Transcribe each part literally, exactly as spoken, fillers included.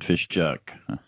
Redfish Chuck.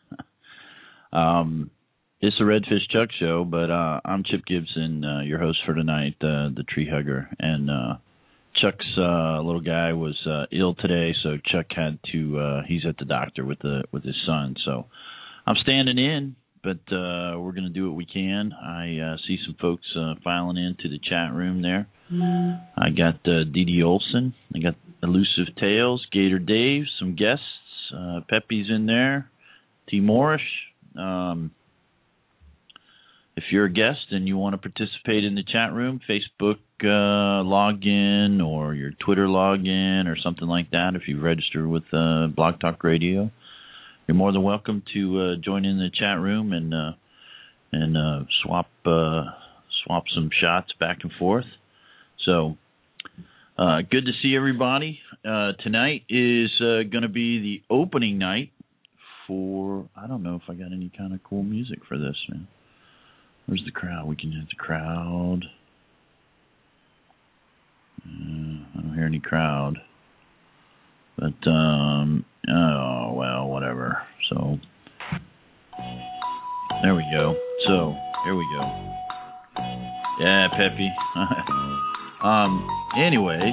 um, it's the Redfish Chuck Show, but uh, I'm Chip Gibson, uh, your host for tonight, uh, the Tree Hugger. And uh, Chuck's uh, little guy was uh, ill today, so Chuck had to. Uh, he's at the doctor with the with his son, so I'm standing in. But uh, we're going to do what we can. I uh, see some folks uh, filing into the chat room there. Mm. I got uh, Dee Dee Olson. I got Elusive Tales, Gator Dave, some guests. Uh, Pepe's in there. T. Morris. Um, if you're a guest and you want to participate in the chat room, Facebook uh, login or your Twitter login or something like that, if you've registered with uh, Blog Talk Radio, you're more than welcome to uh, join in the chat room and uh, and uh, swap uh, swap some shots back and forth. So uh, good to see everybody. Uh, tonight is uh, going to be the opening night for. I don't know if I got any kind of cool music for this, man. Where's the crowd? We can hit the crowd. Uh, I don't hear any crowd. But, um, oh, well, whatever. So, there we go. So, here we go. Yeah, Peppy. um, anyways,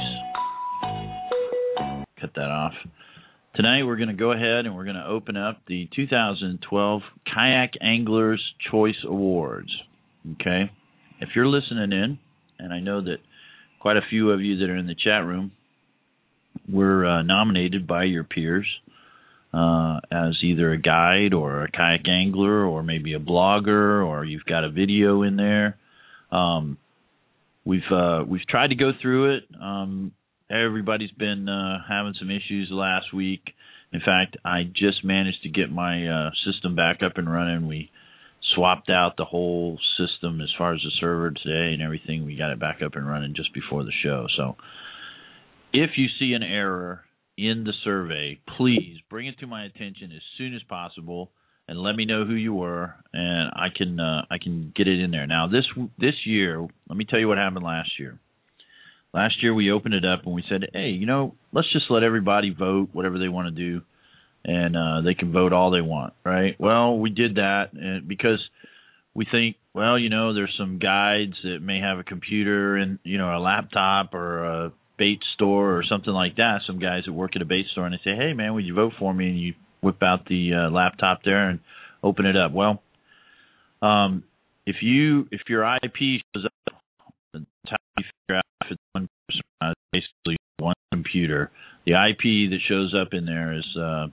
cut that off. Tonight we're going to go ahead and we're going to open up the two thousand twelve Kayak Anglers Choice Awards. Okay? If you're listening in, and I know that quite a few of you that are in the chat room were uh, nominated by your peers uh, as either a guide or a kayak angler or maybe a blogger, or you've got a video in there. Um, we've uh, we've tried to go through it. Um, everybody's been uh, having some issues last week. In fact, I just managed to get my uh, system back up and running. We swapped out the whole system as far as the server today and everything. We got it back up and running just before the show. So if you see an error in the survey, please bring it to my attention as soon as possible and let me know who you were, and I can uh, I can get it in there. Now, this this year, let me tell you what happened last year. Last year, we opened it up and we said, hey, you know, let's just let everybody vote whatever they want to do, and uh, they can vote all they want, right? Well, we did that and because we think, well, you know, there's some guides that may have a computer and, you know, a laptop or a bait store or something like that. Some guys that work at a bait store and they say, hey, man, would you vote for me? And you whip out the uh, laptop there and open it up. Well, um, if you if your I P shows up, that's how you figure out if it's one person, uh, basically one computer. The I P that shows up in there is uh,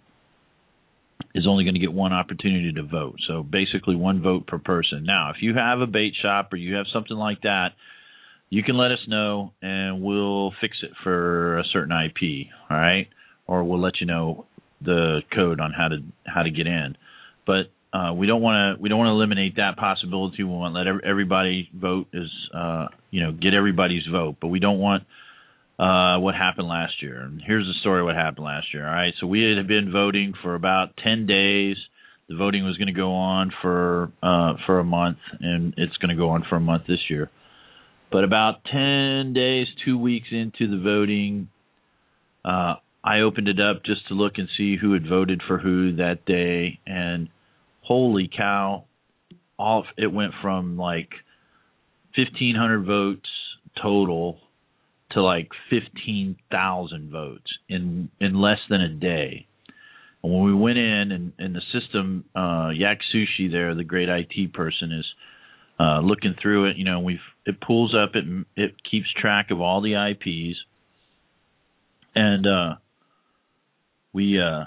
is only going to get one opportunity to vote. So basically one vote per person. Now, if you have a bait shop or you have something like that, you can let us know, and we'll fix it for a certain I P, all right? Or we'll let you know the code on how to how to get in. But uh, we don't want to we don't want to eliminate that possibility. We want to let everybody vote, is uh, you know, get everybody's vote. But we don't want uh, what happened last year. And here's the story of what happened last year. All right, so we had been voting for about ten days. The voting was going to go on for uh, for a month, and it's going to go on for a month this year. But about ten days, two weeks into the voting, uh, I opened it up just to look and see who had voted for who that day. And holy cow, all it went from like fifteen hundred votes total to like fifteen thousand votes in, in less than a day. And when we went in, and, and the system, uh, Yak Sushi there, the great I T person, is Uh, looking through it, you know, we've it pulls up, it it keeps track of all the I Ps, and uh, we uh,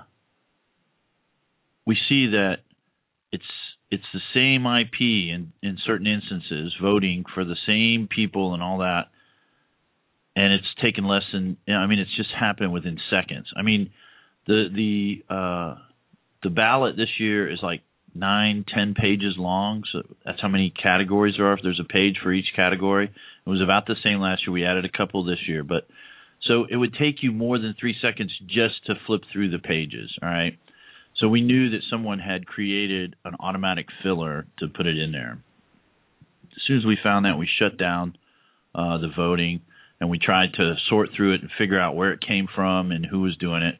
we see that it's it's the same I P in, in certain instances, voting for the same people and all that, and it's taken less than, I mean, it's just happened within seconds. I mean, the the uh, the ballot this year is like nine, ten pages long, so that's how many categories there are. If there's a page for each category, it was about the same last year. We added a couple this year, but so it would take you more than three seconds just to flip through the pages. All right, so we knew that someone had created an automatic filler to put it in there. As soon as we found that, we shut down uh, the voting, and we tried to sort through it and figure out where it came from and who was doing it.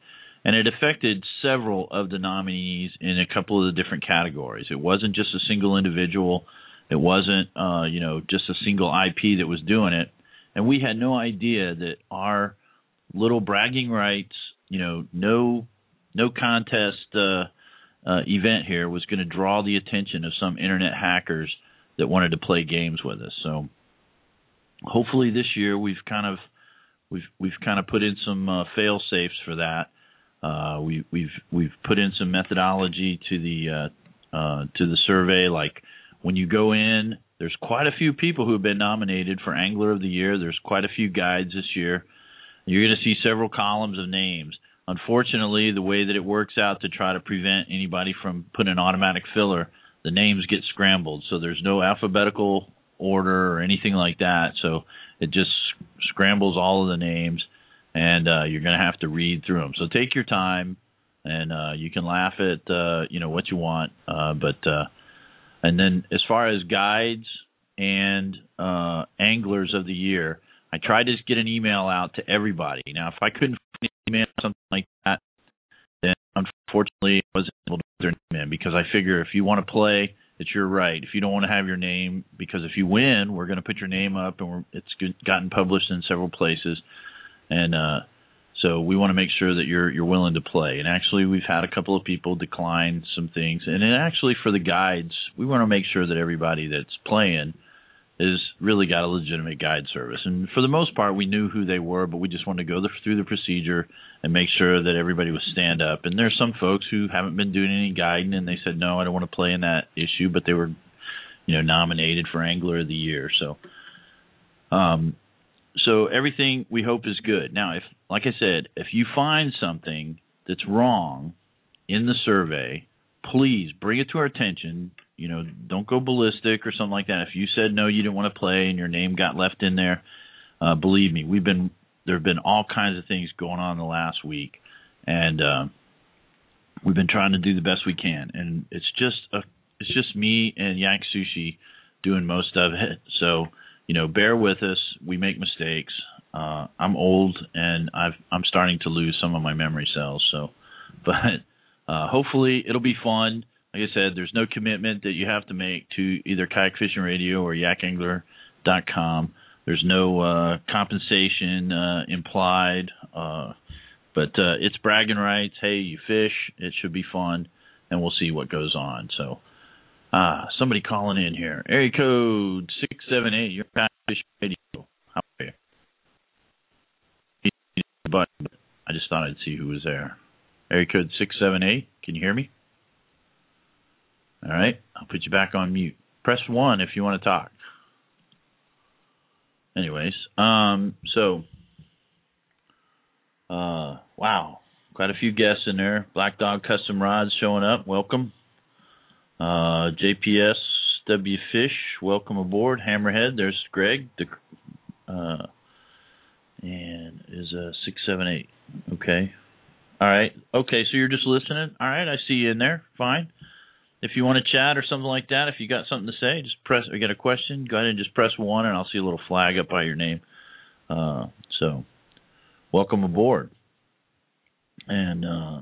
And it affected several of the nominees in a couple of the different categories. It wasn't just a single individual. It wasn't, uh, you know, just a single I P that was doing it. And we had no idea that our little bragging rights, you know, no no contest uh, uh, event here was going to draw the attention of some internet hackers that wanted to play games with us. So hopefully this year we've kind of we've we've kind of put in some uh, fail safes for that. Uh, we, we've we've put in some methodology to the uh, uh, to the survey. Like when you go in, there's quite a few people who have been nominated for Angler of the Year. There's quite a few guides this year. You're going to see several columns of names. Unfortunately, the way that it works out to try to prevent anybody from putting an automatic filler, the names get scrambled. So there's no alphabetical order or anything like that. So it just scrambles all of the names, and uh, you're going to have to read through them. So take your time, and uh, you can laugh at uh, you know what you want. Uh, but uh, and then as far as guides and uh, anglers of the year, I tried to get an email out to everybody. Now, if I couldn't find an email or something like that, then unfortunately I wasn't able to put their name in, because I figure if you want to play, it's your right. If you don't want to have your name, because if you win, we're going to put your name up, and we're, it's gotten published in several places, and uh, so we want to make sure that you're you're willing to play. And actually, we've had a couple of people decline some things, and then actually for the guides, we want to make sure that everybody that's playing is really got a legitimate guide service. And for the most part, we knew who they were, but we just wanted to go the, through the procedure and make sure that everybody was stand up. And there's some folks who haven't been doing any guiding, and they said, no, I don't want to play in that issue, but they were, you know, nominated for Angler of the Year. So, um, so everything we hope is good. Now, if, like I said, if you find something that's wrong in the survey, please bring it to our attention. You know, don't go ballistic or something like that. If you said no, you didn't want to play, and your name got left in there, uh, believe me, we've been there have been all kinds of things going on the last week, and uh, we've been trying to do the best we can. And it's just a, it's just me and Yak Sushi doing most of it. So, you know, bear with us. We make mistakes. Uh, I'm old, and I've, I'm starting to lose some of my memory cells. So, but uh, hopefully it'll be fun. Like I said, there's no commitment that you have to make to either Kayak Fishing Radio or yak angler dot com. There's no uh, compensation uh, implied, uh, but uh, it's bragging rights. Hey, you fish. It should be fun, and we'll see what goes on. So, uh, somebody calling in here. Area code six seven eight. You're Kayak Fishing Radio. How are you? But I just thought I'd see who was there. Area code six seven eight. Can you hear me? All right, I'll put you back on mute. Press one if you want to talk. Anyways, um, so, uh, wow, quite a few guests in there. Black Dog Custom Rods showing up. Welcome. Uh, J P S W Fish, welcome aboard. Hammerhead, there's Greg. The, uh, and is uh, six seven eight. Okay. All right. Okay, so you're just listening. All right, I see you in there. Fine. If you want to chat or something like that, if you got something to say, just press, or get a question, go ahead and just press one, and I'll see a little flag up by your name. Uh, so, welcome aboard. And uh,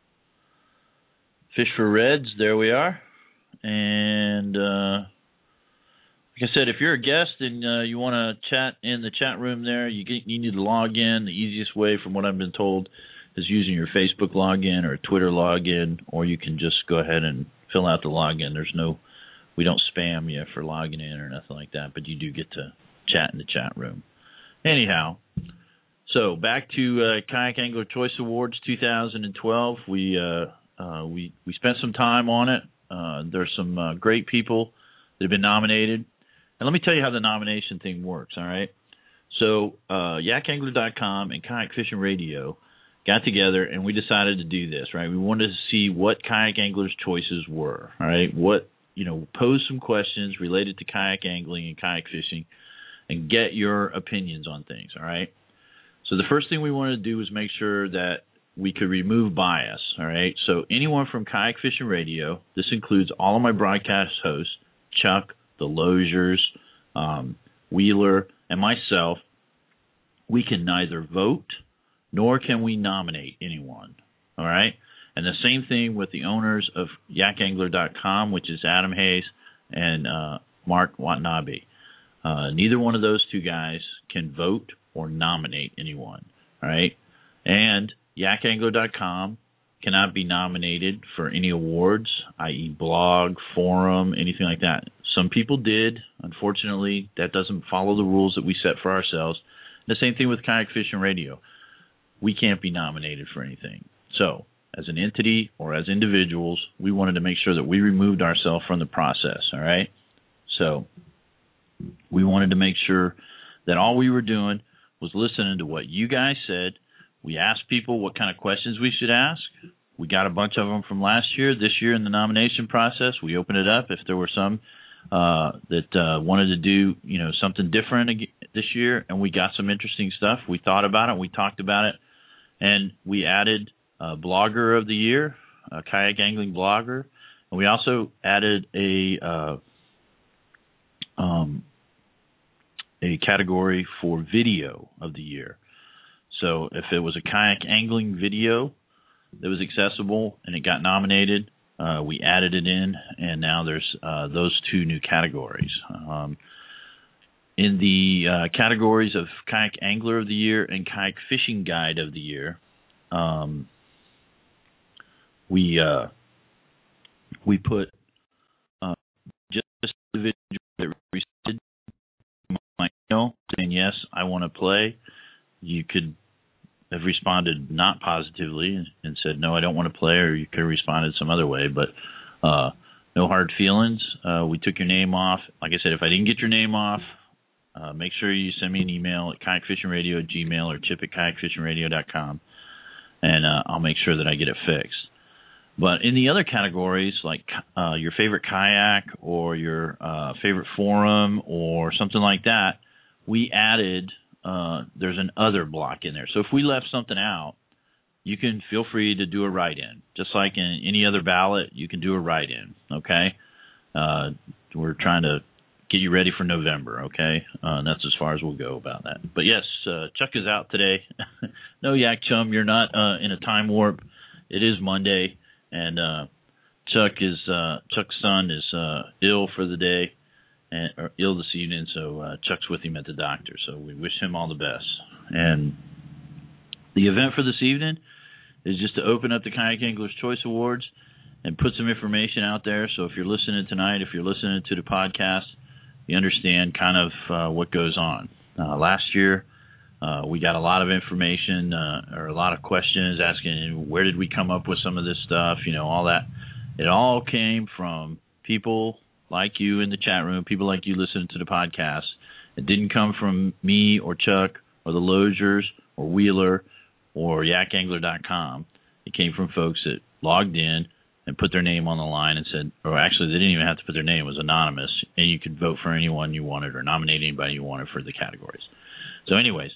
Fish for Reds, there we are. And uh, like I said, if you're a guest and uh, you want to chat in the chat room there, you, get, you need to log in. The easiest way, from what I've been told, is using your Facebook login or a Twitter login, or you can just go ahead and fill out the login. There's no, we don't spam you for logging in or nothing like that, but you do get to chat in the chat room. Anyhow, so back to uh, Kayak Angler Choice Awards two thousand twelve. We uh, uh, we we spent some time on it. Uh, there's some uh, great people that have been nominated, and let me tell you how the nomination thing works. All right, so uh, yak angler dot com and Kayak Fishing Radio got together, and we decided to do this, right? We wanted to see what kayak anglers' choices were, all right? What, you know, pose some questions related to kayak angling and kayak fishing and get your opinions on things, all right? So the first thing we wanted to do was make sure that we could remove bias, all right? So anyone from Kayak Fishing Radio, this includes all of my broadcast hosts, Chuck, the Loziers, um, Wheeler, and myself, we can neither vote nor can we nominate anyone, All right? And the same thing with the owners of yak angler dot com, which is Adam Hayes and uh, Mark Watanabe. Uh, neither one of those two guys can vote or nominate anyone. All right? And yak angler dot com cannot be nominated for any awards, that is blog, forum, anything like that. Some people did. Unfortunately, that doesn't follow the rules that we set for ourselves. The same thing with Kayak Fishing Radio. We can't be nominated for anything. So, as an entity or as individuals, we wanted to make sure that we removed ourselves from the process, all right? So, we wanted to make sure that all we were doing was listening to what you guys said. We asked people what kind of questions we should ask. We got a bunch of them from last year. This year in the nomination process, we opened it up. If there were some uh, that uh, wanted to do, you know, something different this year, and we got some interesting stuff, we thought about it, we talked about it, and we added a blogger of the year, a kayak angling blogger, and we also added a uh, um, a category for video of the year. So if it was a kayak angling video that was accessible and it got nominated, uh, we added it in, and now there's uh, those two new categories. Um, in the uh, categories of Kayak Angler of the Year and Kayak Fishing Guide of the Year, um, we uh, we put uh, just individuals that responded to my email saying, yes, I want to play. You could have responded not positively and, and said, no, I don't want to play, or you could have responded some other way, but uh, no hard feelings. Uh, we took your name off. Like I said, if I didn't get your name off, uh, make sure you send me an email at kayak fishing radio at gmail or chip at kayak fishing radio dot com, and uh, I'll make sure that I get it fixed. But in the other categories, like uh, your favorite kayak or your uh, favorite forum or something like that, we added Uh, there's an other block in there. So if we left something out, you can feel free to do a write-in. Just like in any other ballot, you can do a write-in, okay? Uh, we're trying to get you ready for November, okay? Uh, and that's as far as we'll go about that. But yes, uh, Chuck is out today. No, Yak Chum, you're not uh, in a time warp. It is Monday, and uh, Chuck is uh, Chuck's son is uh, ill for the day. And, or ill this evening, so uh, Chuck's with him at the doctor. So we wish him all the best. And the event for this evening is just to open up the Kayak Anglers Choice Awards and put some information out there. So if you're listening tonight, if you're listening to the podcast, you understand kind of uh, what goes on. Uh, last year, uh, we got a lot of information uh, or a lot of questions asking where did we come up with some of this stuff, you know, all that. It all came from people like you in the chat room, people like you listening to the podcast. It didn't come from me or Chuck or the Loziers or Wheeler or yak angler dot com. It came from folks that logged in and put their name on the line and said, or actually they didn't even have to put their name, it was anonymous, and you could vote for anyone you wanted or nominate anybody you wanted for the categories. So anyways,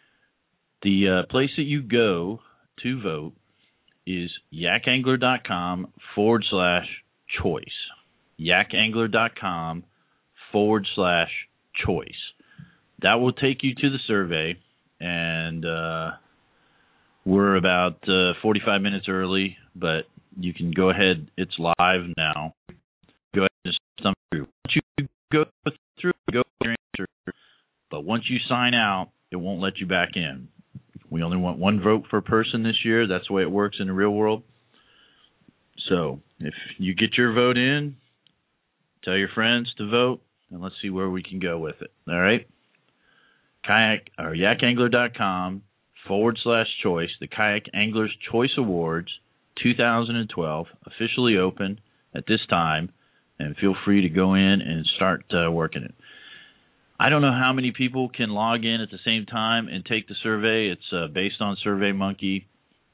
the uh, place that you go to vote is yak angler dot com forward slash choice. yak angler dot com forward slash choice. That will take you to the survey, and uh, we're about uh, forty-five minutes early, but you can go ahead. It's live now. Go ahead and just thumb through. Once you go through, go with your answer, but once you sign out, it won't let you back in. We only want one vote per person this year. That's the way it works in the real world. So if you get your vote in, tell your friends to vote, and let's see where we can go with it. All right? Kayak or yak angler dot com forward slash choice. The Kayak Anglers Choice Awards two thousand twelve officially open at this time, and feel free to go in and start uh, working it. I don't know how many people can log in at the same time and take the survey. It's uh, based on SurveyMonkey.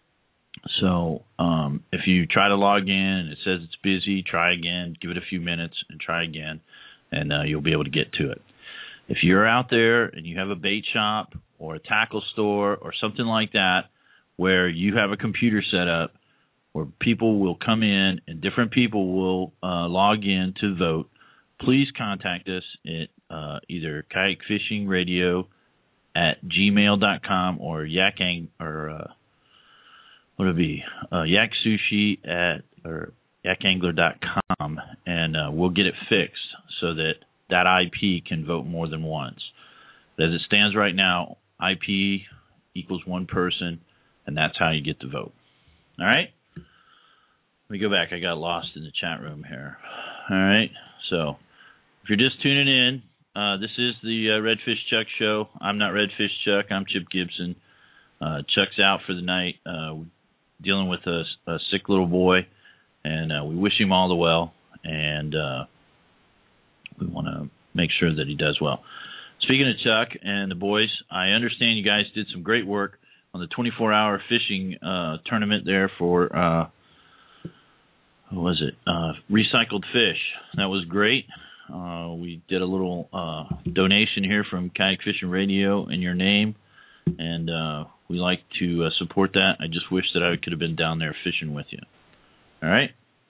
So um, if you try to log in and it says it's busy, try again, give it a few minutes and try again, and uh, you'll be able to get to it. If you're out there and you have a bait shop or a tackle store or something like that where you have a computer set up where people will come in and different people will uh, log in to vote, please contact us at uh, either kayak fishing radio at gmail dot com or yakang or uh, what would it be? Uh, Yak Sushi at or yak angler dot com, and uh, we'll get it fixed so that that I P can vote more than once. But as it stands right now, I P equals one person, and that's how you get the vote. All right? Let me go back. I got lost in the chat room here. All right? So if you're just tuning in, uh, this is the uh, Redfish Chuck Show. I'm not Redfish Chuck. I'm Chip Gibson. Uh, Chuck's out for the night, uh, dealing with a, a sick little boy, and uh, we wish him all the well, and uh, we want to make sure that he does well. Speaking of Chuck and the boys, I understand you guys did some great work on the twenty-four hour fishing uh, tournament there for, uh, what was it, uh, recycled fish. That was great. Uh, we did a little uh, donation here from Kayak Fishing Radio in your name, and uh, we like to uh, support that. I just wish that I could have been down there fishing with you. All right?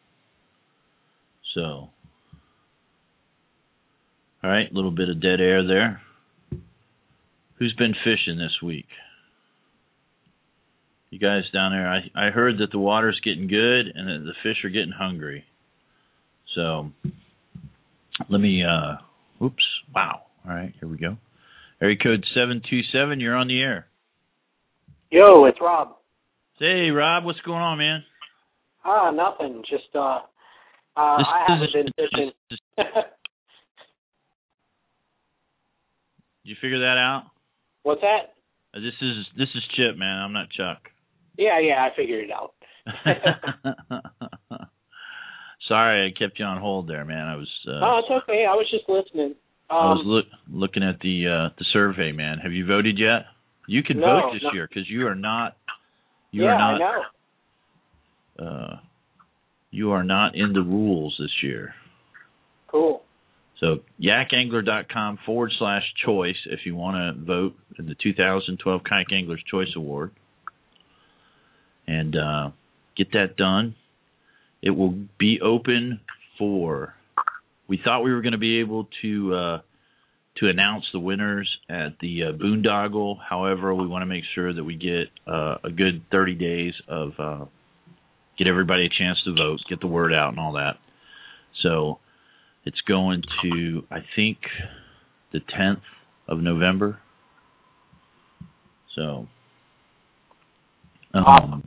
So, all right, a little bit of dead air there. Who's been fishing this week? You guys down there, I, I heard that the water's getting good and that the fish are getting hungry. So, let me, uh, oops, wow. All right, here we go. Area code seven two seven, you're on the air. Yo, it's Rob. Hey, Rob, what's going on, man? Ah, nothing. Just, uh, uh this I haven't been fishing. Did you figure that out? What's that? Uh, this is this is Chip, man. I'm not Chuck. Yeah, yeah, I figured it out. Sorry, I kept you on hold there, man. I was. Uh, oh, it's okay. I was just listening. Um, I was look, looking at the uh, the survey, man. Have you voted yet? You can no, vote this no. year because you are not. You yeah, are not. I know. Uh, you are not in the rules this year. Cool. So yak angler dot com forward slash choice if you want to vote in the two thousand twelve Kayak Anglers Choice Award. And uh, get that done. It will be open for, we thought we were going to be able to uh, to announce the winners at the uh, Boondoggle. However, we want to make sure that we get uh, a good thirty days of, uh, get everybody a chance to vote, get the word out and all that. So it's going to, I think, the tenth of November. So, um, awesome.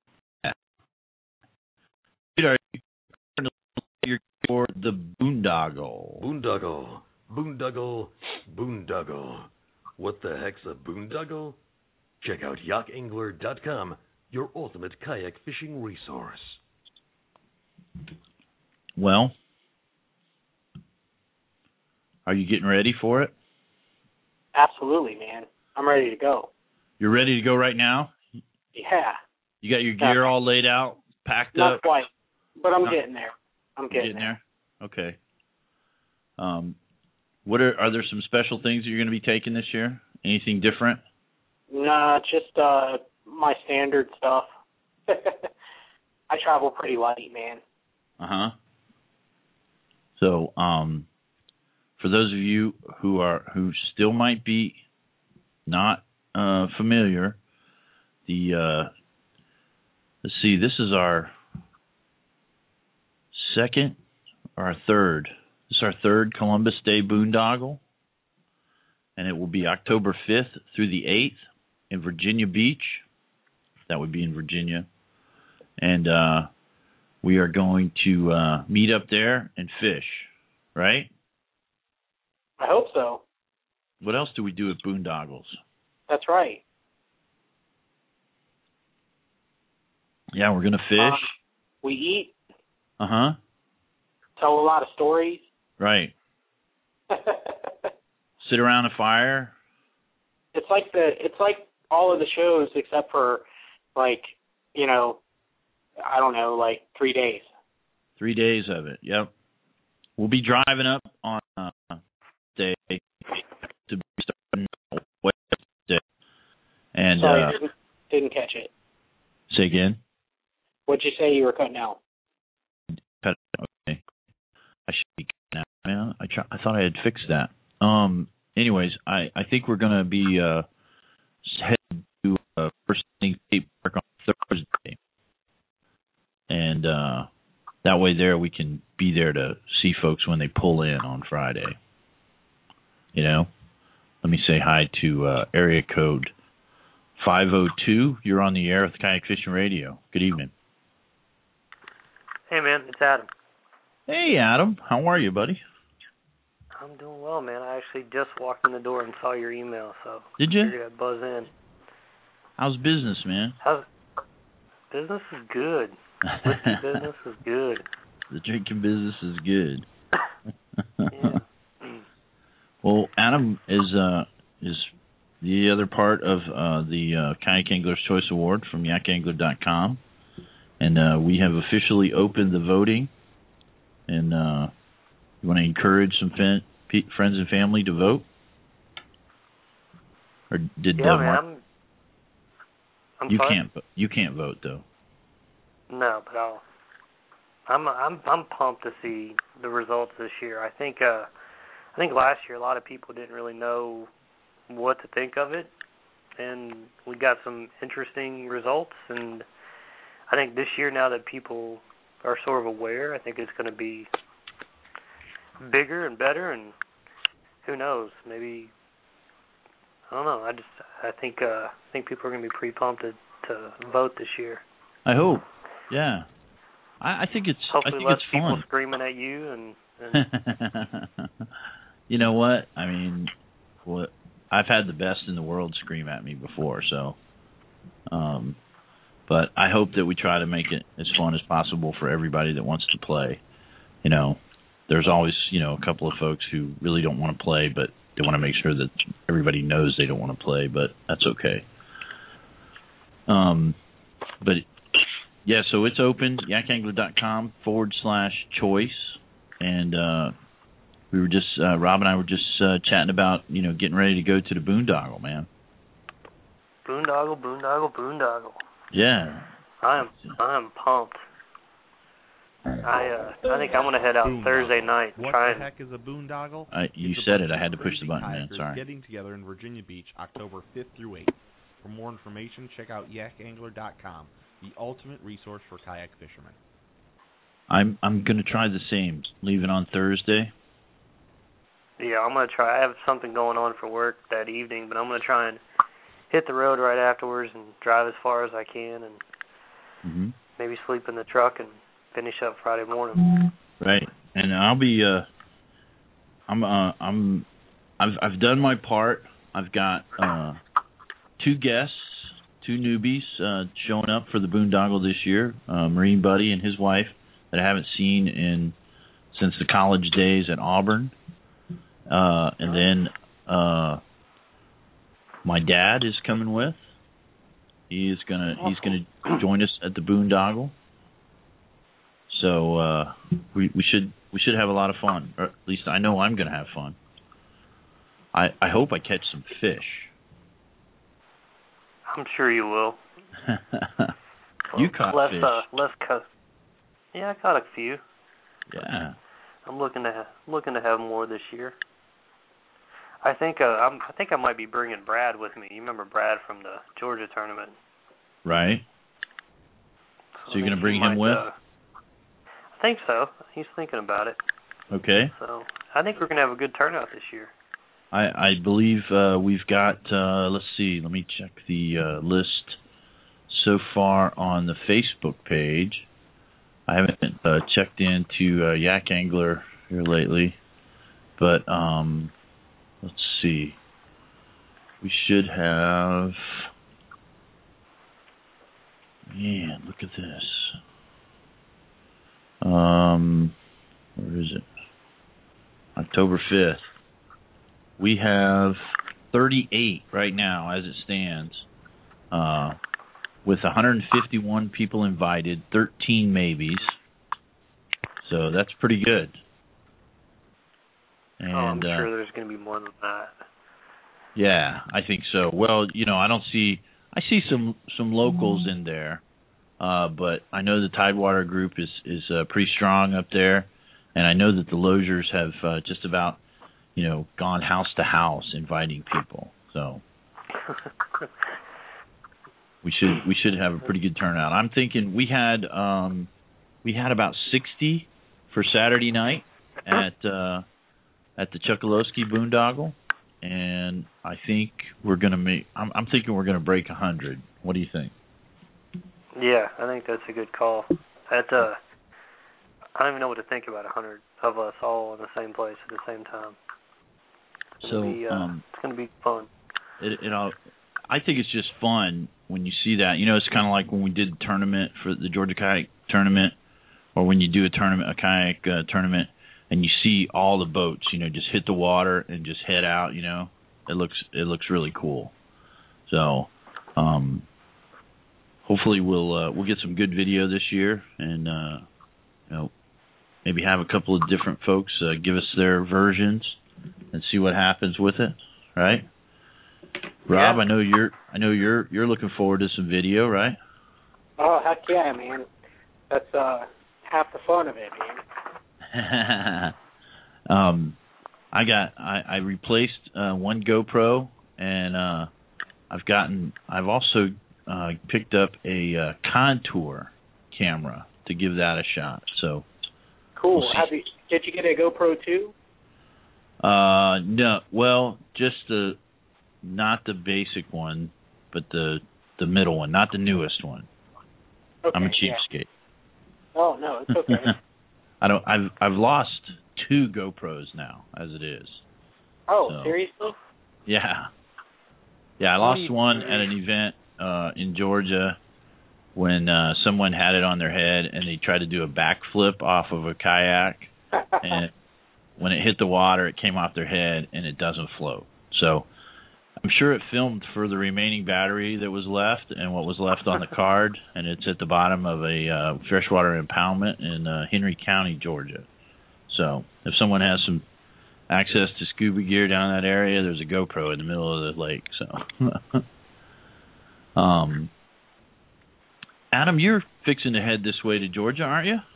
Are you for the Boondoggle? Boondoggle, boondoggle, boondoggle. What the heck's a boondoggle? Check out yak angler dot com, your ultimate kayak fishing resource. Well, are you getting ready for it? Absolutely, man. I'm ready to go. You're ready to go right now? Yeah. You got your gear Not, all laid out, packed not up? Not quite, but I'm Not, getting there. I'm getting, getting there. there. Okay. Um, what are are there some special things that you're going to be taking this year? Anything different? Nah, just uh, my standard stuff. I travel pretty light, man. Uh huh. So, um, for those of you who are who still might be not uh, familiar, the uh, let's see, this is our second or our third. This is our third Columbus Day Boondoggle, and it will be October fifth through the eighth in Virginia Beach. That would be in Virginia, and uh, we are going to uh, meet up there and fish, right? I hope so. What else do we do at Boondoggles? That's right. Yeah, we're gonna fish. Uh, we eat. Uh huh. Tell a lot of stories. Right. Sit around a fire. It's like the it's like all of the shows except for like, you know, I don't know, like three days. Three days of it. Yep. We'll be driving up on uh, day to be starting Wednesday. And Sorry, uh, didn't, didn't catch it. Say again. What'd you say you were cutting out? Cut. Okay. I should be cutting out. Yeah, I try, I thought I had fixed that. Um. Anyways, I, I think we're gonna be uh heading to uh, First Thing State Park on Thursday. and uh, that way there we can be there to see folks when they pull in on Friday. You know, let me say hi to uh, area code five oh two. You're on the air with Kayak Fishing Radio. Good evening. Hey, man, it's Adam. Hey, Adam. How are you, buddy? I'm doing well, man. I actually just walked in the door and saw your email, so did you? I figured I'd buzz in. How's business, man? How's business is good. Whiskey business is good. The drinking business is good. Yeah. Well, Adam is uh, is the other part of uh, the uh, Kayak Angler's Choice Award from yak angler dot com, and uh, we have officially opened the voting. And uh, you want to encourage some fan, p- friends and family to vote? Or did yeah, uh, man, Mark? I'm, I'm you sorry? can't. You can't vote though. No, but I'll. I'm I'm I'm pumped to see the results this year. I think uh, I think last year a lot of people didn't really know what to think of it, and we got some interesting results. And I think this year, now that people are sort of aware, I think it's going to be bigger and better. And who knows? Maybe I don't know. I just I think uh, I think people are going to be pretty pumped to, to vote this year. I hope. Yeah. I, I think it's. Hopefully I think less it's people fun. screaming at you and. and You know what? I mean, what I've had the best in the world scream at me before, so. Um, but I hope that we try to make it as fun as possible for everybody that wants to play. You know, there's always, you know, a couple of folks who really don't want to play, but they want to make sure that everybody knows they don't want to play, but that's okay. Um, but yeah, so it's open, yak angler dot com forward slash choice, and uh, we were just uh, Rob and I were just uh, chatting about, you know, getting ready to go to the boondoggle, man. Boondoggle, boondoggle, boondoggle. Yeah. I am I am pumped. I uh I think I'm gonna head out Boondoggle. Thursday night. What try the and, heck is a boondoggle? I, you It's a said bunch it. I of had to push the crazy button, man. kayakers Sorry. Getting together in Virginia Beach, October fifth through eighth. For more information, check out yak angler dot com, the ultimate resource for kayak fishermen. I'm I'm gonna try the same. Leaving on Thursday. yeah, I'm gonna try. I have something going on for work that evening, but I'm gonna try and hit the road right afterwards and drive as far as I can, and Mm-hmm. maybe sleep in the truck and finish up Friday morning. Right, and I'll be. Uh, I'm. Uh, I'm. I've. I've done my part. I've got uh, two guests, two newbies uh, showing up for the boondoggle this year. Uh, Marine Buddy and his wife that I haven't seen in since the college days at Auburn, uh, and then uh, my dad is coming with. He is gonna. He's gonna join us at the boondoggle. So uh, we we should we should have a lot of fun. Or at least I know I'm gonna have fun. I I hope I catch some fish. I'm sure you will. You caught less, fish. Uh, less cut. Yeah, I caught a few. Yeah. I'm looking to ha- looking to have more this year. I think uh, I'm, I think I might be bringing Brad with me. You remember Brad from the Georgia tournament? Right. So, So you're I gonna think bring he him might, with? Uh, I think so. He's thinking about it. Okay. So I think we're gonna have a good turnout this year. I I believe uh, we've got. Uh, let's see. Let me check the uh, list so far on the Facebook page. I haven't uh, checked into uh, Yak Angler here lately, but um, let's see. We should have. Man, look at this. Um, where is it? October fifth. We have thirty-eight right now as it stands, uh, with one hundred fifty-one people invited, thirteen maybes. So that's pretty good. And, oh, I'm sure uh, there's going to be more than that. Yeah, I think so. Well, you know, I don't see I see some some locals in there, uh, but I know the Tidewater group is is uh, pretty strong up there, and I know that the Loziers have uh, just about, you know, gone house to house inviting people. So we should we should have a pretty good turnout. I'm thinking we had um, we had about sixty for Saturday night at uh, at the Chokoloskee Boondoggle, and I think we're gonna make. I'm, I'm thinking we're gonna break a hundred. What do you think? Yeah, I think that's a good call. That's uh, I don't even know what to think about a hundred of us all in the same place at the same time. It's So be, uh, um, it's gonna be fun. It, it all, I think it's just fun when you see that. You know, it's kind of like when we did the tournament for the Georgia Kayak Tournament, or when you do a tournament, a kayak uh, tournament, and you see all the boats, you know, just hit the water and just head out. You know, it looks it looks really cool. So, um, hopefully we'll uh, we'll get some good video this year, and uh, you know, maybe have a couple of different folks uh, give us their versions and see what happens with it. Right, Rob? Yeah. I know you're I know you're you're looking forward to some video, right? Oh, heck yeah, man. That's uh, half the fun of it, man. um, I got I, I replaced uh, one GoPro, and uh, I've gotten I've also uh, picked up a uh, Contour camera to give that a shot. So Cool. we'll see. Have you, did you get a GoPro too? Uh, no, well, just the not the basic one, but the the middle one, not the newest one. Okay, I'm a yeah. cheapskate. Oh no, it's okay. I don't. I've I've lost two GoPros now, as it is. Oh, So, seriously? Yeah. Yeah, I lost one at an event uh, in Georgia when uh, someone had it on their head and they tried to do a backflip off of a kayak, and when it hit the water, it came off their head and it doesn't float. So I'm sure it filmed for the remaining battery that was left and what was left on the card, and it's at the bottom of a uh, freshwater impoundment in uh, Henry County, Georgia. So if someone has some access to scuba gear down that area, there's a GoPro in the middle of the lake. So, um, Adam, you're fixing to head this way to Georgia, aren't you?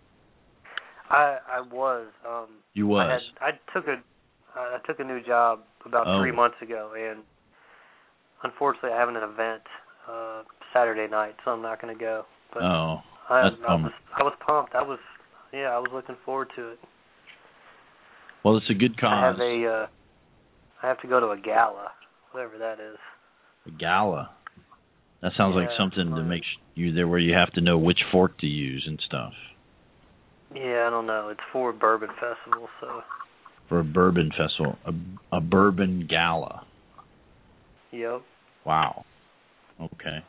I I was. Um, You was. I, had, I took a I took a new job about Oh. three months ago, and unfortunately, I have an event uh, Saturday night, so I'm not going to go. But Oh, I, that's I bummer. was I was pumped. I was yeah, I was looking forward to it. Well, it's a good I cause. have a uh, I have to go to a gala, whatever that is. A gala. That sounds like Yeah, something to right. make you there where you have to know which fork to use and stuff. Yeah, I don't know. It's for a bourbon festival, so For a bourbon festival, a, a bourbon gala. yep. Wow. Okay.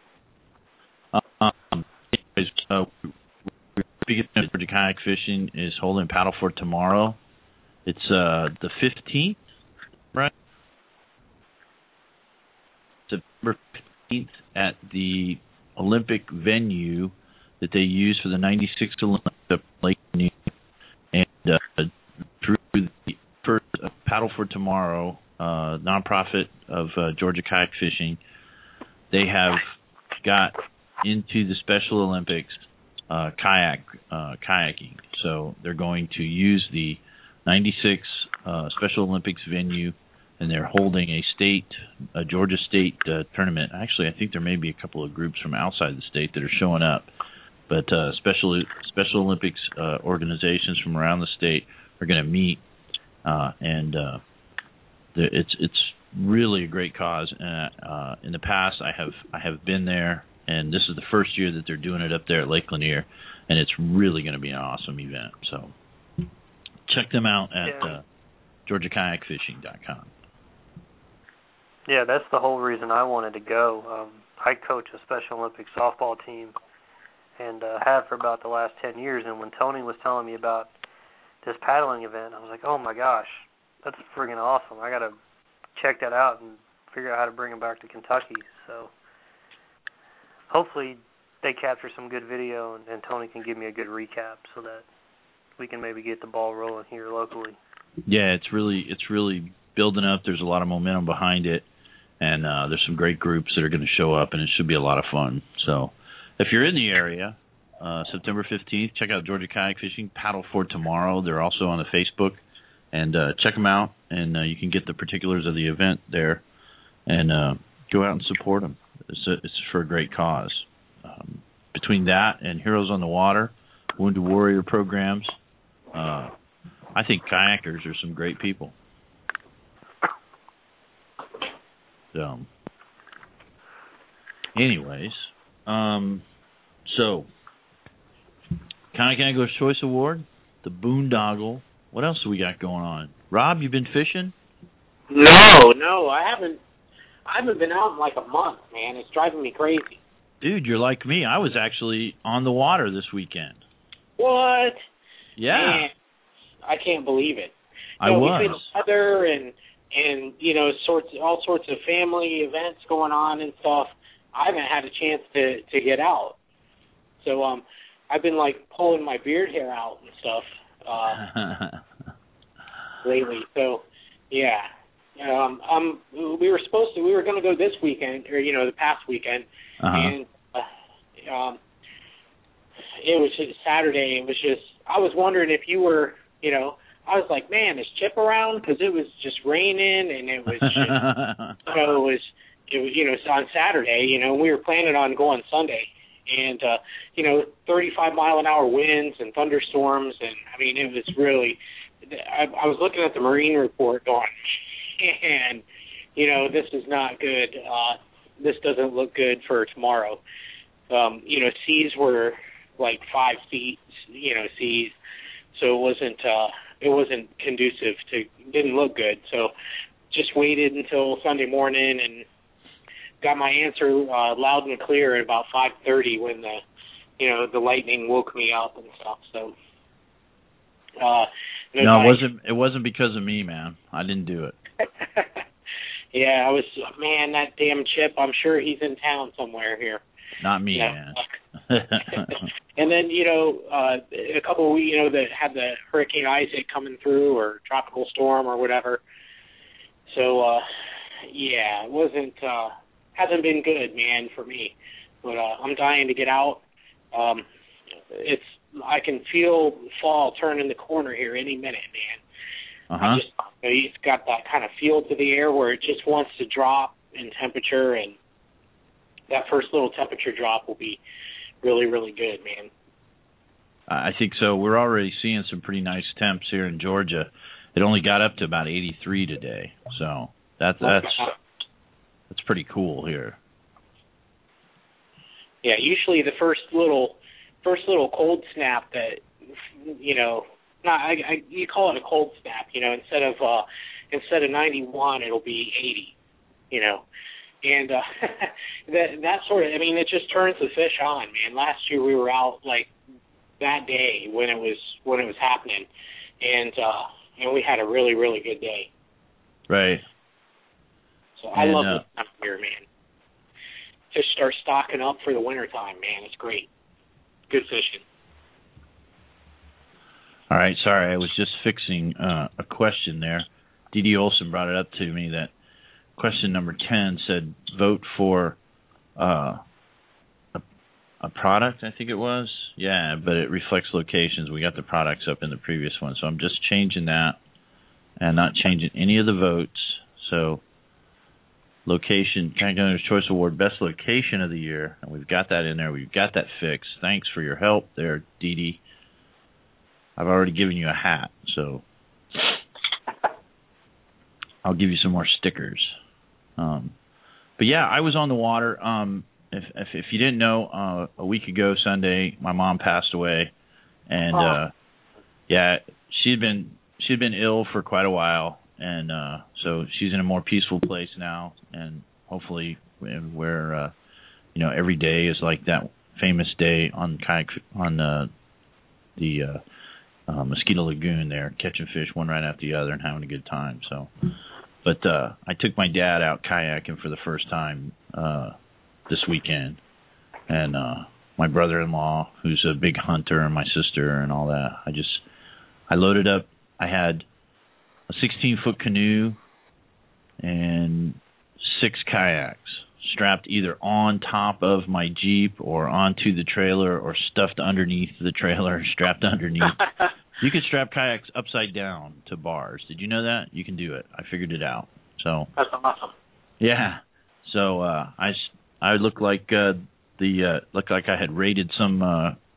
Um, anyways, uh, speaking of Georgia Kayak Fishing is holding Paddle for tomorrow. It's uh, the fifteenth, right? September fifteenth at the Olympic venue that they use for the ninety-six Olympics at Lake Union. And uh, through the first uh, Paddle for Tomorrow uh, nonprofit of uh, Georgia Kayak Fishing, they have got into the Special Olympics uh, kayak uh, kayaking. So they're going to use the ninety-six uh, Special Olympics venue, and they're holding a state, a Georgia State uh, tournament. Actually, I think there may be a couple of groups from outside the state that are showing up. But uh, Special Special Olympics uh, organizations from around the state are going to meet, uh, and uh, the, it's it's really a great cause. Uh, uh, in the past, I have I have been there, and this is the first year that they're doing it up there at Lake Lanier, and it's really going to be an awesome event. So check them out at Yeah. uh, Georgia Kayak Fishing dot com. Yeah, that's the whole reason I wanted to go. Um, I coach a Special Olympics softball team, and uh, have for about the last ten years. And when Tony was telling me about this paddling event, I was like, oh my gosh, that's friggin' awesome. I got to check that out and figure out how to bring them back to Kentucky. So hopefully they capture some good video, and, and Tony can give me a good recap so that we can maybe get the ball rolling here locally. Yeah, it's really it's really building up. There's a lot of momentum behind it, and uh, there's some great groups that are going to show up, and it should be a lot of fun. So if you're in the area, uh, September fifteenth, check out Georgia Kayak Fishing, Paddle for Tomorrow. They're also on the Facebook, and uh, check them out, and uh, you can get the particulars of the event there, and uh, go out and support them. It's, a, it's for a great cause. Um, between that and Heroes on the Water, Wounded Warrior programs. Uh, I think kayakers are some great people. So, anyways, um, so Kayak Angler's Choice Award, the Boondoggle. What else do we got going on? Rob, you been fishing? No, no, I haven't. I haven't been out in like a month, man. It's driving me crazy. Dude, you're like me. I was actually on the water this weekend. What? Yeah. Man, I can't believe it. I you know, was. Between the weather and and you know sorts all sorts of family events going on and stuff, I haven't had a chance to to get out. So um, I've been like pulling my beard hair out and stuff uh, lately. So yeah, um, um, we were supposed to we were going to go this weekend, or you know the past weekend, uh-huh. and uh, um, it was just Saturday. It was just I was wondering if you were, you know. I was like, man, is Chip around? Because it was just raining, and it was just, so it was, it was, you know, it's on Saturday, you know, we were planning on going Sunday, and, uh, you know, thirty-five mile an hour winds and thunderstorms, and, I mean, it was really, I, I was looking at the marine report going, and, you know, this is not good. Uh, this doesn't look good for tomorrow. Um, you know, seas were like five feet, you know, seas, so it wasn't, uh, it wasn't conducive to, didn't look good. So just waited until Sunday morning and got my answer uh, loud and clear at about five thirty when the, you know, the lightning woke me up and stuff. So, uh, no, no it wasn't, it wasn't because of me, man. I didn't do it. Yeah, I was, man, that damn Chip, I'm sure he's in town somewhere here. Not me, yeah. man. And then, you know, uh, a couple of weeks, you know, that had the Hurricane Isaac coming through or tropical storm or whatever. So, uh, yeah, it wasn't, uh, hasn't been good, man, for me. But uh, I'm dying to get out. Um, it's, I can feel fall turning the corner here any minute, man. Uh-huh. I just, you know, it's got that kind of feel to the air where it just wants to drop in temperature, and that first little temperature drop will be really, really good, man. I think so. We're already seeing some pretty nice temps here in Georgia. It only got up to about eighty-three today, so that's that's that's pretty cool here. Yeah, usually the first little first little cold snap that, you know, not I, I you call it a cold snap, you know, instead of uh, instead of ninety-one, it'll be eighty, you know. And uh, that that sort of, I mean, it just turns the fish on, man. Last year we were out like that day when it was when it was happening, and uh, and we had a really really good day. Right. So I and, love uh, this time of year, man. Fish start stocking up for the wintertime, man. It's great. Good fishing. All right. Sorry, I was just fixing uh, a question there. D D Olson brought it up to me that. Question number ten said, vote for uh, a, a product, I think it was. Yeah, but it reflects locations. We got the products up in the previous one. So I'm just changing that and not changing any of the votes. So location, Kayak Angler's Choice Award, best location of the year. And we've got that in there. We've got that fixed. Thanks for your help there, Dee Dee. I've already given you a hat, so I'll give you some more stickers. Um, but yeah, I was on the water. Um, if, if if you didn't know, uh, a week ago Sunday, my mom passed away, and oh. uh, yeah, she'd been she'd been ill for quite a while, and uh, so she's in a more peaceful place now, and hopefully, where uh, you know every day is like that famous day on kayak on uh, the uh, uh, Mosquito Lagoon there, catching fish one right after the other and having a good time. So. But uh, I took my dad out kayaking for the first time uh, this weekend, and uh, my brother-in-law, who's a big hunter, and my sister, and all that. I just I loaded up. I had a sixteen-foot canoe and six kayaks strapped either on top of my Jeep or onto the trailer or stuffed underneath the trailer, strapped underneath. You can strap kayaks upside down to bars. Did you know that? You can do it. I figured it out. So that's awesome. Yeah. So uh, I I looked like uh, the uh, looked like I had raided some uh,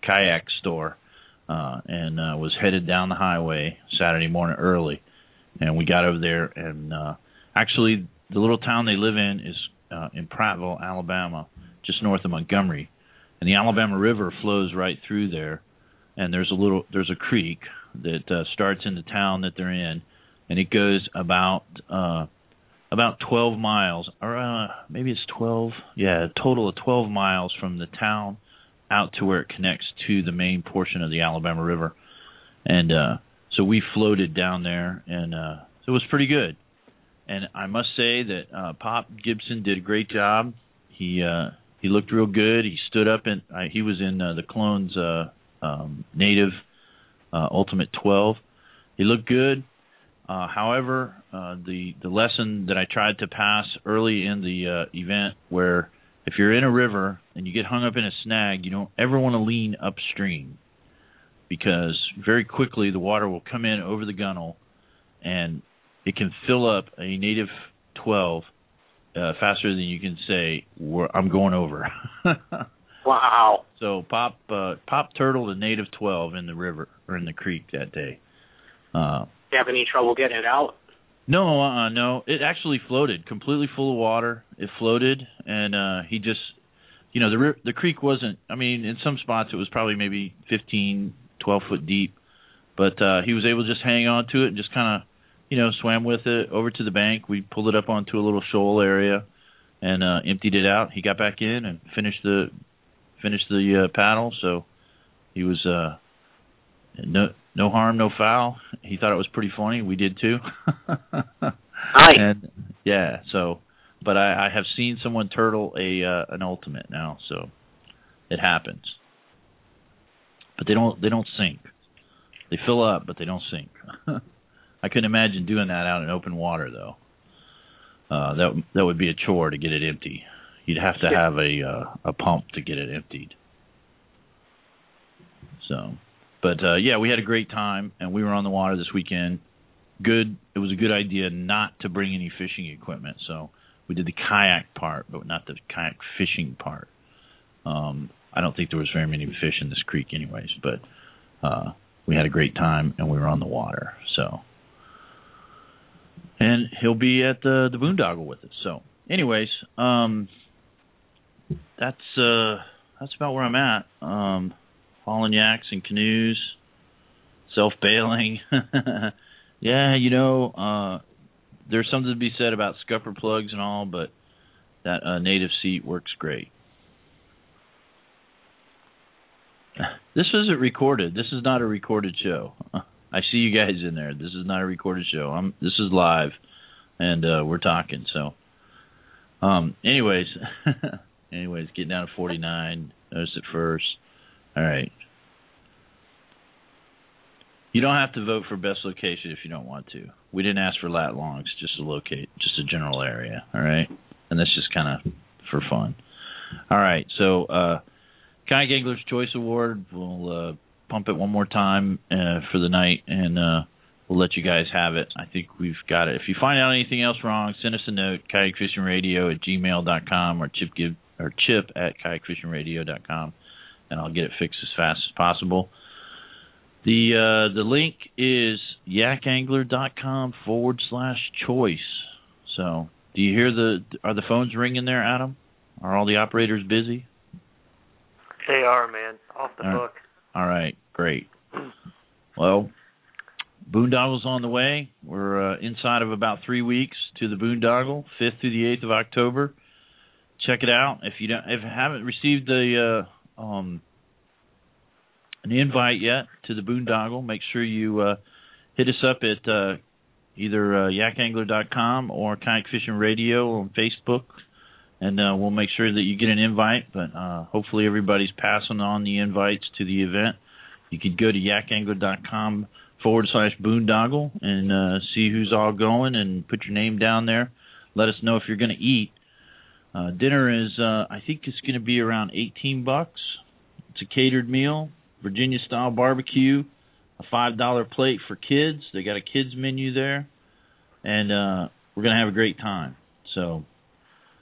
kayak store, uh, and uh, was headed down the highway Saturday morning early. And we got over there, and uh, actually the little town they live in is uh, in Prattville, Alabama, just north of Montgomery. And the Alabama River flows right through there, and there's a little there's a creek that uh, starts in the town that they're in, and it goes about uh, about twelve miles, or uh, maybe it's twelve, yeah, a total of twelve miles from the town out to where it connects to the main portion of the Alabama River. And uh, so we floated down there, and uh, it was pretty good. And I must say that uh, Pop Gibson did a great job. He uh, he looked real good. He stood up, and uh, he was in uh, the Clones uh, um, Native uh, Ultimate twelve. He looked good. Uh, however, uh, the the lesson that I tried to pass early in the uh, event, where if you're in a river and you get hung up in a snag, you don't ever want to lean upstream, because very quickly the water will come in over the gunnel, and it can fill up a Native twelve uh, faster than you can say, I'm going over. Wow. So Pop uh, Pop turtled a Native twelve in the river, or in the creek that day. Uh, Do you have any trouble getting it out? No, uh, no. It actually floated, completely full of water. It floated, and uh, he just, you know, the the creek wasn't, I mean, in some spots it was probably maybe fifteen, twelve foot deep, but uh, he was able to just hang on to it and just kind of, you know, swam with it over to the bank. We pulled it up onto a little shoal area and uh, emptied it out. He got back in and finished the finished the uh, paddle, so he was uh, no no harm, no foul. He thought it was pretty funny. We did too. Nice. And yeah, so, but I, I have seen someone turtle a uh, an ultimate now, so it happens. But they don't they don't sink. They fill up, but they don't sink. I couldn't imagine doing that out in open water, though. Uh, that that would be a chore to get it empty. You'd have to have a uh, a pump to get it emptied. So, but uh, yeah, we had a great time, and we were on the water this weekend. Good. It was a good idea not to bring any fishing equipment, so we did the kayak part, but not the kayak fishing part. Um, I don't think there was very many fish in this creek, anyways, but uh, we had a great time, and we were on the water. So. And he'll be at the the boondoggle with us. So, anyways, um, that's uh, that's about where I'm at. Um, hauling yaks and canoes, self bailing. Yeah, you know, uh, there's something to be said about scupper plugs and all, but that uh, native seat works great. This isn't recorded. This is not a recorded show. I see you guys in there. This is not a recorded show. I'm, this is live, and uh, we're talking. So, um, anyways, anyways, getting down to forty-nine. Notice it first. All right. You don't have to vote for best location if you don't want to. We didn't ask for lat longs, just a locate, just a general area. All right, and that's just kind of for fun. All right. So, uh, Kayak Angler's Choice Award. We'll. Uh, pump it one more time uh, for the night, and uh, we'll let you guys have it. I think we've got it. If you find out anything else wrong, send us a note, kayak fishing radio at gmail dot com or chip, give, or chip at kayak fishing radio dot com, and I'll get it fixed as fast as possible. The uh, the link is yakangler.com forward slash choice. So do you hear the, are the phones ringing there, Adam? Are all the operators busy? They are, man. Off the all book. Right. All right, great. Well, boondoggle's on the way. We're uh, inside of about three weeks to the boondoggle, fifth through the eighth of October. Check it out. If you don't, if you haven't received the uh, um, an invite yet to the boondoggle, make sure you uh, hit us up at uh, either uh, yak angler dot com or Kayak Fishing Radio on Facebook, and uh, we'll make sure that you get an invite. But uh, hopefully everybody's passing on the invites to the event. You could go to yak angler dot com forward slash boondoggle and uh, see who's all going and put your name down there. Let us know if you're going to eat. Uh, dinner is, uh, I think it's going to be around eighteen bucks. It's a catered meal, Virginia-style barbecue, a five dollar plate for kids. They got a kids menu there, and uh, we're going to have a great time. So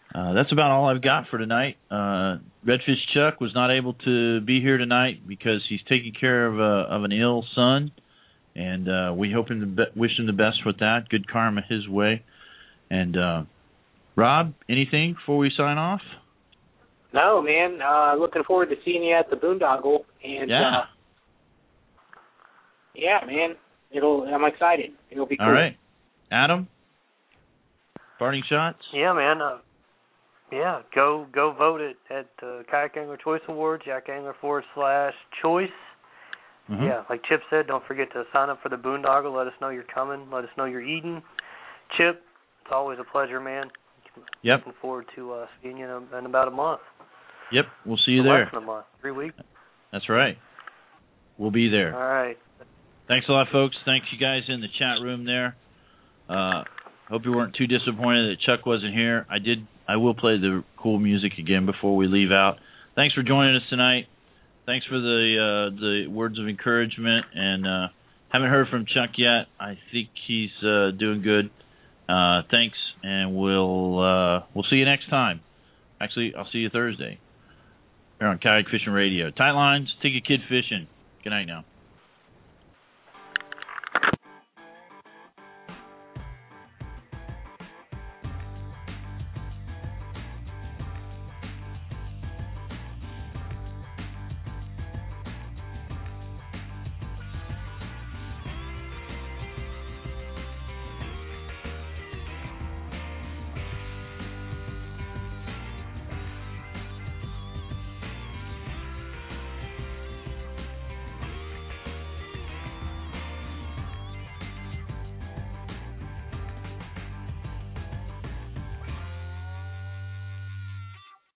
Uh, that's about all I've got for tonight. Uh, Redfish Chuck was not able to be here tonight because he's taking care of a, of an ill son, and uh, we hope him the be- wish him the best with that. Good karma his way. And uh, Rob, anything before we sign off? No, man. Uh, looking forward to seeing you at the Boondoggle. And yeah, uh, yeah, man. It'll. I'm excited. It'll be cool. All right, Adam. Parting shots. Yeah, man. Uh, Yeah, go go vote it at the Kayak Angler Choice Awards, Yak Angler forward slash choice. Mm-hmm. Yeah, like Chip said, don't forget to sign up for the Boondoggle. Let us know you're coming. Let us know you're eating. Chip, it's always a pleasure, man. Yep. Looking forward to uh, seeing you in, a, in about a month. Yep, we'll see you Less there. than a month, three weeks. That's right. We'll be there. All right. Thanks a lot, folks. Thanks you guys in the chat room there. Uh, hope you weren't too disappointed that Chuck wasn't here. I did. I will play the cool music again before we leave out. Thanks for joining us tonight. Thanks for the uh, the words of encouragement. And uh, haven't heard from Chuck yet. I think he's uh, doing good. Uh, thanks, and we'll uh, we'll see you next time. Actually, I'll see you Thursday here on Kayak Fishing Radio. Tight lines, take a kid fishing. Good night now.